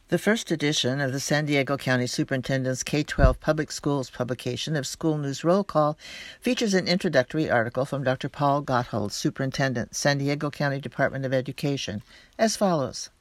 The first edition of the San Diego County Superintendent's K-12 Public Schools publication of School News Roll Call features an introductory article from Dr. Paul Gotthold, Superintendent, San Diego County Department of Education, as follows.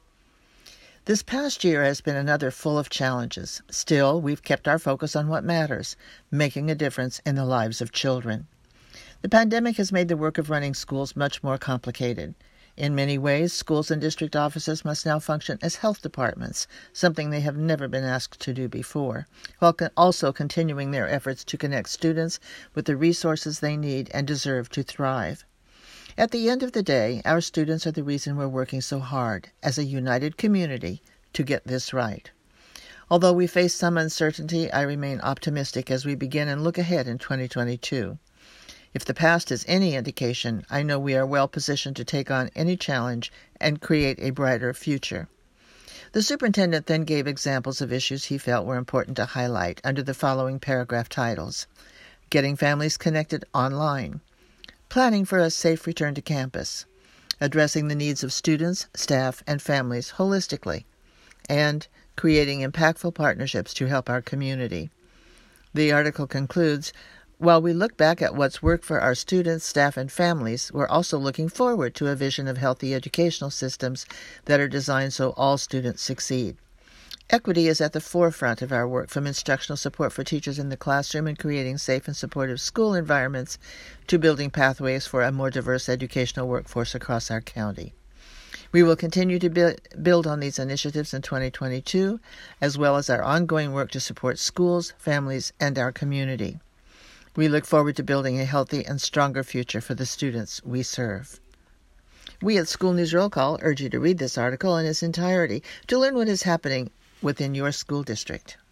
This past year has been another full of challenges. Still, we've kept our focus on what matters, making a difference in the lives of children. The pandemic has made the work of running schools much more complicated. In many ways, schools and district offices must now function as health departments, something they have never been asked to do before, while also continuing their efforts to connect students with the resources they need and deserve to thrive. At the end of the day, our students are the reason we're working so hard, as a united community, to get this right. Although we face some uncertainty, I remain optimistic as we begin and look ahead in 2022. If the past is any indication, I know we are well positioned to take on any challenge and create a brighter future. The superintendent then gave examples of issues he felt were important to highlight under the following paragraph titles: Getting families connected online, Planning for a safe return to campus, Addressing the needs of students, staff, and families holistically, and Creating impactful partnerships to help our community. The article concludes, while we look back at what's worked for our students, staff, and families, we're also looking forward to a vision of healthy educational systems that are designed so all students succeed. Equity is at the forefront of our work, from instructional support for teachers in the classroom and creating safe and supportive school environments to building pathways for a more diverse educational workforce across our county. We will continue to build on these initiatives in 2022, as well as our ongoing work to support schools, families, and our community. We look forward to building a healthy and stronger future for the students we serve. We at School News Roll Call urge you to read this article in its entirety to learn what is happening within your school district.